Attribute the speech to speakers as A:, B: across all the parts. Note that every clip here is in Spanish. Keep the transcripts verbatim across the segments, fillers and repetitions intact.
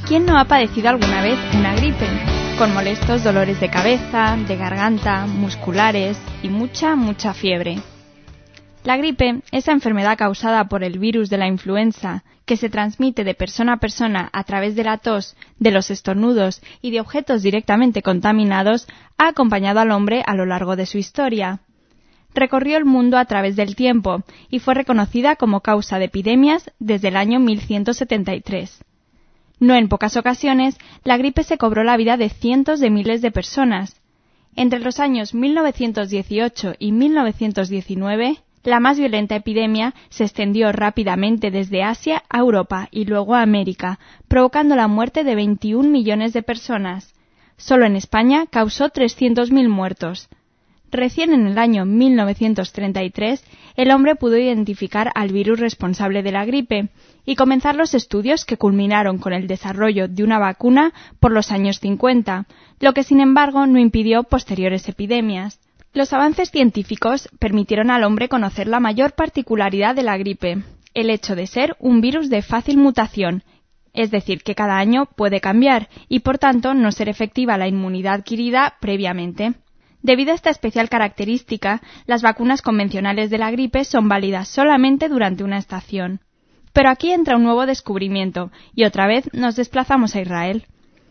A: ¿Quién no ha padecido alguna vez una gripe? Con molestos dolores de cabeza, de garganta, musculares y mucha, mucha fiebre. La gripe, esa enfermedad causada por el virus de la influenza, que se transmite de persona a persona a través de la tos, de los estornudos y de objetos directamente contaminados, ha acompañado al hombre a lo largo de su historia. Recorrió el mundo a través del tiempo y fue reconocida como causa de epidemias desde el año mil ciento setenta y tres. No en pocas ocasiones, la gripe se cobró la vida de cientos de miles de personas. Entre los años mil novecientos dieciocho y mil novecientos diecinueve, la más violenta epidemia se extendió rápidamente desde Asia a Europa y luego a América, provocando la muerte de veintiún millones de personas. Solo en España causó trescientos mil muertos. Recién en el año mil novecientos treinta y tres, el hombre pudo identificar al virus responsable de la gripe y comenzar los estudios que culminaron con el desarrollo de una vacuna por los años cincuenta, lo que sin embargo no impidió posteriores epidemias. Los avances científicos permitieron al hombre conocer la mayor particularidad de la gripe, el hecho de ser un virus de fácil mutación, es decir, que cada año puede cambiar y por tanto no ser efectiva la inmunidad adquirida previamente. Debido a esta especial característica, las vacunas convencionales de la gripe son válidas solamente durante una estación. Pero aquí entra un nuevo descubrimiento, y otra vez nos desplazamos a Israel.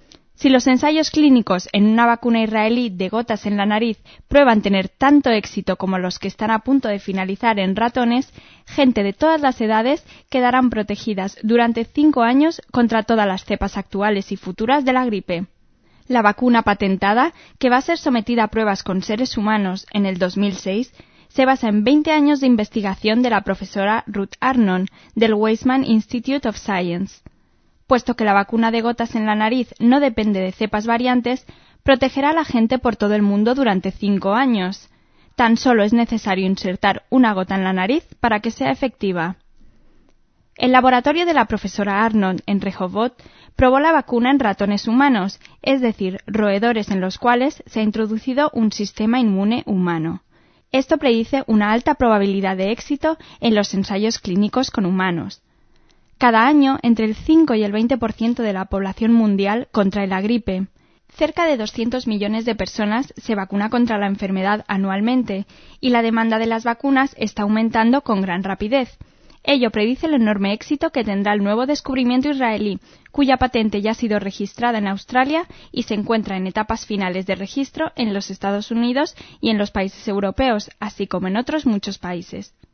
A: Si los ensayos clínicos en una vacuna israelí de gotas en la nariz prueban tener tanto éxito como los que están a punto de finalizar en ratones, gente de todas las edades quedarán protegidas durante cinco años contra todas las cepas actuales y futuras de la gripe. La vacuna patentada, que va a ser sometida a pruebas con seres humanos en el dos mil seis, se basa en veinte años de investigación de la profesora Ruth Arnon, del Weizmann Institute of Science. Puesto que la vacuna de gotas en la nariz no depende de cepas variantes, protegerá a la gente por todo el mundo durante cinco años. Tan solo es necesario insertar una gota en la nariz para que sea efectiva. El laboratorio de la profesora Arnon en Rehovot probó la vacuna en ratones humanos, es decir, roedores en los cuales se ha introducido un sistema inmune humano. Esto predice una alta probabilidad de éxito en los ensayos clínicos con humanos. Cada año, entre el cinco y el veinte por ciento de la población mundial contrae la gripe. Cerca de doscientos millones de personas se vacuna contra la enfermedad anualmente y la demanda de las vacunas está aumentando con gran rapidez. Ello predice el enorme éxito que tendrá el nuevo descubrimiento israelí, cuya patente ya ha sido registrada en Australia y se encuentra en etapas finales de registro en los Estados Unidos y en los países europeos, así como en otros muchos países.